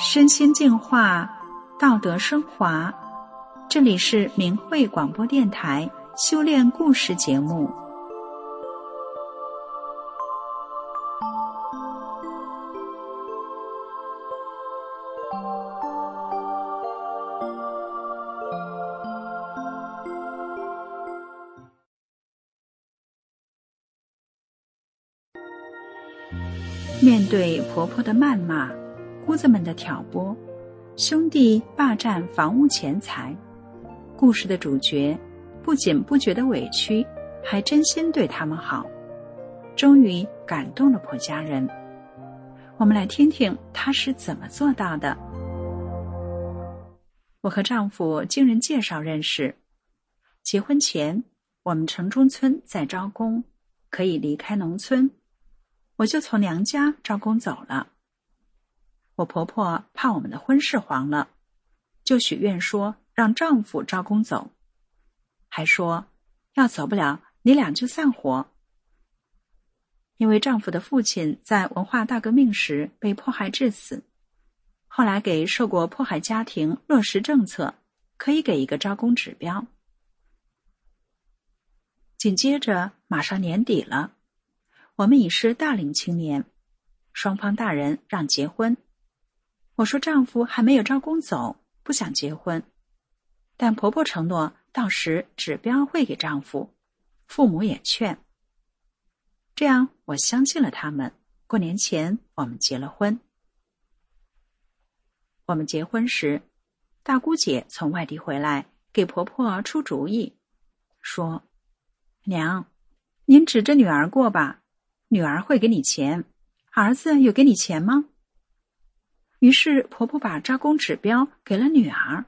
身心净化，道德升华。这里是明慧广播电台修炼故事节目。面对婆婆的谩骂，姑子们的挑拨，兄弟霸占房屋钱财，故事的主角不仅不觉得委屈，还真心对他们好，终于感动了婆家人。我们来听听她是怎么做到的。我和丈夫经人介绍认识，结婚前我们城中村在招工，可以离开农村，我就从娘家招工走了。我婆婆怕我们的婚事黄了，就许愿说让丈夫招工走，还说要走不了你俩就散伙。因为丈夫的父亲在文化大革命时被迫害致死，后来给受过迫害家庭落实政策，可以给一个招工指标。紧接着马上年底了，我们已是大龄青年，双方大人让结婚。我说丈夫还没有招工走，不想结婚，但婆婆承诺到时指标会给丈夫，父母也劝。这样我相信了他们，过年前我们结了婚。我们结婚时，大姑姐从外地回来，给婆婆出主意，说：娘，您指着女儿过吧，女儿会给你钱，儿子有给你钱吗？于是婆婆把招工指标给了女儿。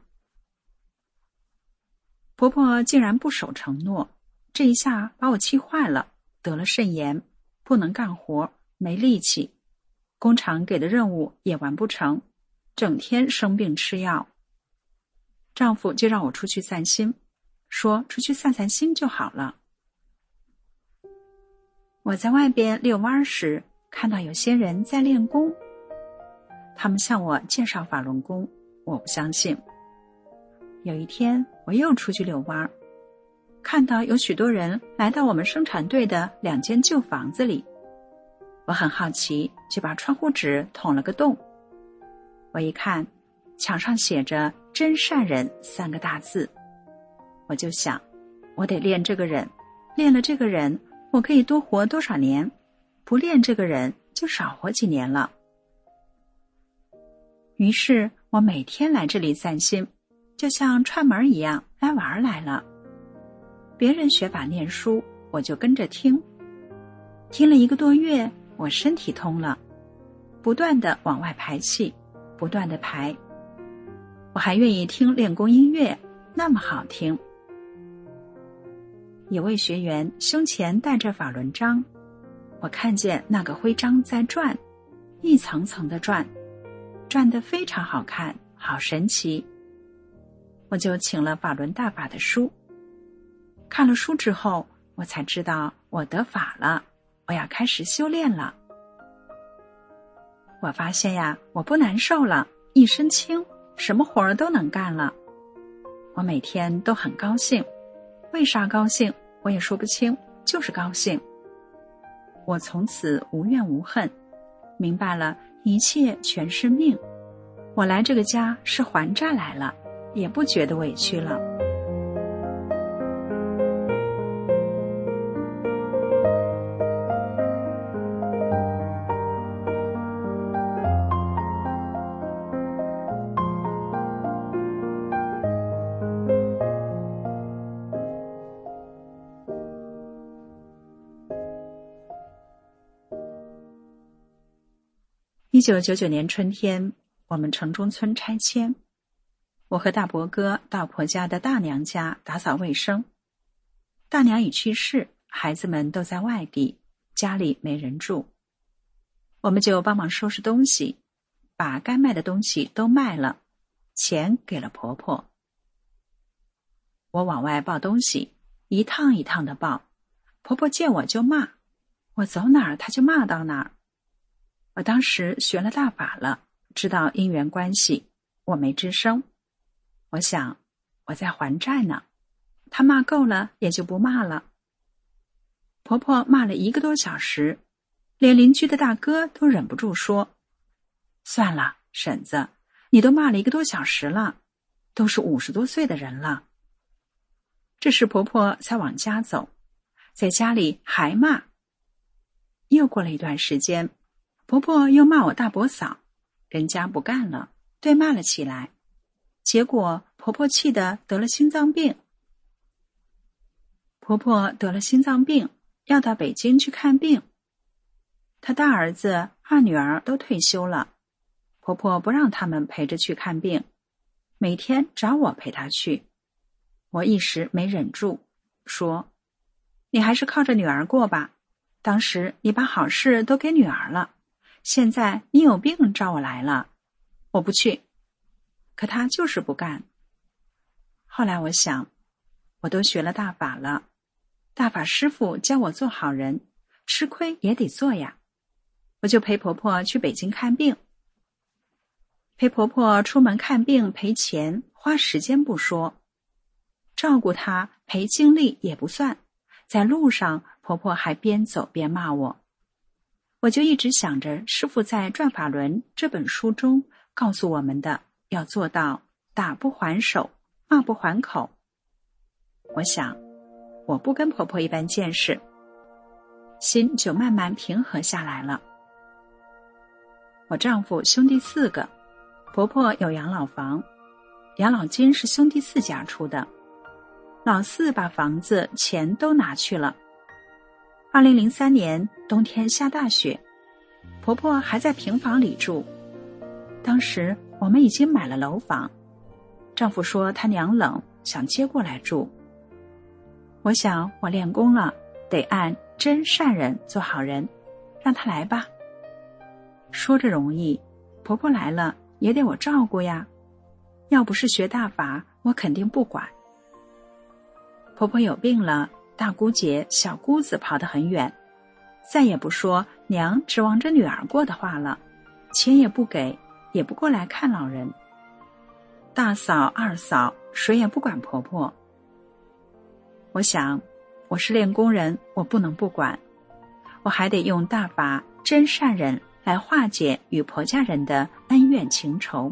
婆婆竟然不守承诺，这一下把我气坏了，得了肾炎，不能干活，没力气，工厂给的任务也完不成，整天生病吃药。丈夫就让我出去散心，说出去散散心就好了。我在外边遛弯时，看到有些人在练功，他们向我介绍法轮功，我不相信。有一天我又出去遛弯，看到有许多人来到我们生产队的2间旧房子里，我很好奇，就把窗户纸捅了个洞。我一看，墙上写着真善忍3个大字，我就想，我得练这个忍，练了这个忍，我可以多活多少年，不练这个忍就少活几年了。于是我每天来这里散心，就像串门一样来玩来了。别人学法念书，我就跟着听。听了1个多月，我身体通了，不断地往外排气，不断地排。我还愿意听练功音乐，那么好听。有位学员胸前带着法轮章，我看见那个徽章在转，一层层的转，转得非常好看，好神奇。我就请了法轮大法的书，看了书之后，我才知道我得法了，我要开始修炼了。我发现呀，我不难受了，一身轻，什么活儿都能干了。我每天都很高兴，为啥高兴我也说不清，就是高兴。我从此无怨无恨，明白了一切全是命，我来这个家是还债来了，也不觉得委屈了。1999年春天，我们城中村拆迁，我和大伯哥到婆家的大娘家打扫卫生。大娘已去世，孩子们都在外地，家里没人住，我们就帮忙收拾东西，把该卖的东西都卖了，钱给了婆婆。我往外抱东西，一趟一趟的抱，婆婆见我就骂，我走哪儿她就骂到哪儿。我当时学了大法了， 知道因缘关系，我没吱声。我想，我在还债呢，她骂够了也就不骂了。婆婆骂了1个多小时，连邻居的大哥都忍不住说：算了，婶子，你都骂了1个多小时了，都是50多岁的人了。这时婆婆才往家走，在家里还骂。又过了一段时间，婆婆又骂我大伯嫂，人家不干了，对骂了起来。结果婆婆气得得了心脏病。婆婆得了心脏病，要到北京去看病。她大儿子、二女儿都退休了，婆婆不让他们陪着去看病，每天找我陪她去。我一时没忍住，说：你还是靠着女儿过吧，当时你把好事都给女儿了，现在你有病找我来了，我不去。可她就是不干。后来我想，我都学了大法了，大法师父教我做好人，吃亏也得做呀。我就陪婆婆去北京看病。陪婆婆出门看病赔钱花时间不说，照顾她赔精力也不算，在路上婆婆还边走边骂我。我就一直想着师父在《转法轮》这本书中告诉我们的，要做到打不还手，骂不还口。我想，我不跟婆婆一般见识，心就慢慢平和下来了。我丈夫兄弟4个，婆婆有养老房，养老金是兄弟4家出的，老4把房子钱都拿去了。2003年冬天下大雪，婆婆还在平房里住。当时我们已经买了楼房，丈夫说他娘冷，想接过来住。我想我练功了，得按真善忍做好人，让他来吧。说着容易，婆婆来了也得我照顾呀，要不是学大法，我肯定不管。婆婆有病了，大姑姐、小姑子跑得很远，再也不说娘指望着女儿过的话了，钱也不给，也不过来看老人。大嫂、二嫂谁也不管婆婆。我想，我是练功人，我不能不管，我还得用大法真善忍来化解与婆家人的恩怨情仇。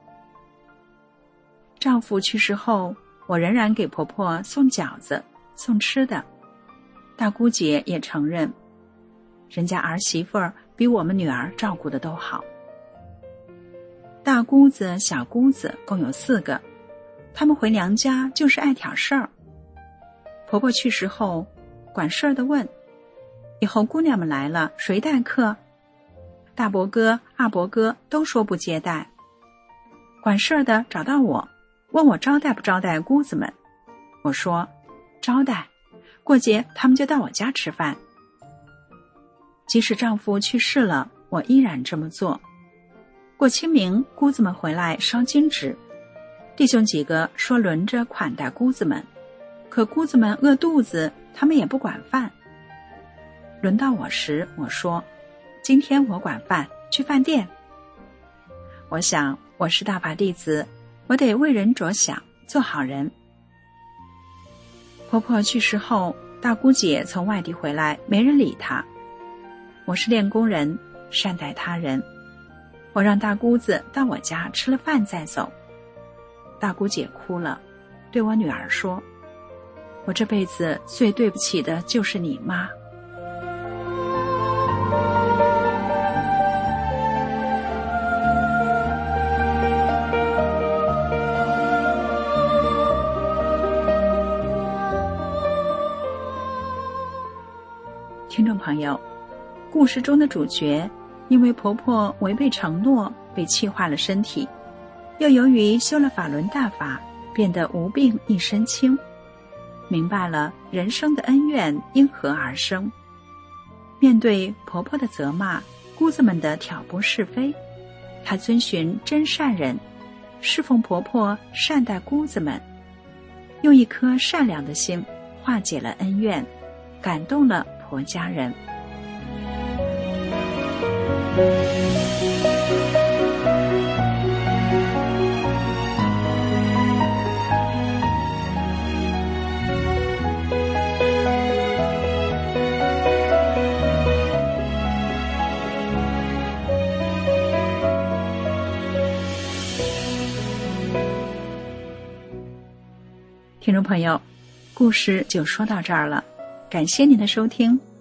丈夫去世后，我仍然给婆婆送饺子，送吃的。大姑姐也承认，人家儿媳妇儿比我们女儿照顾的都好。大姑子、小姑子共有4个，她们回娘家就是爱挑事儿。婆婆去世后，管事儿的问：以后姑娘们来了谁待客？大伯哥、二伯哥都说不接待。管事儿的找到我，问我招待不招待姑子们。我说招待，过节他们就到我家吃饭。即使丈夫去世了，我依然这么做。过清明，姑子们回来烧金纸，弟兄几个说轮着款待姑子们，可姑子们饿肚子，他们也不管饭。轮到我时，我说今天我管饭，去饭店。我想我是大法弟子，我得为人着想，做好人。婆婆去世后，大姑姐从外地回来，没人理她。我是练功人，善待他人。我让大姑子到我家吃了饭再走。大姑姐哭了，对我女儿说：我这辈子最对不起的就是你妈。听众朋友，故事中的主角因为婆婆违背承诺被气坏了身体，又由于修了法轮大法，变得无病一身轻，明白了人生的恩怨因何而生。面对婆婆的责骂，姑子们的挑拨是非，她遵循真善忍，侍奉婆婆，善待姑子们，用一颗善良的心化解了恩怨，感动了婆家人。 听众朋友，故事就说到这儿了，感谢您的收听。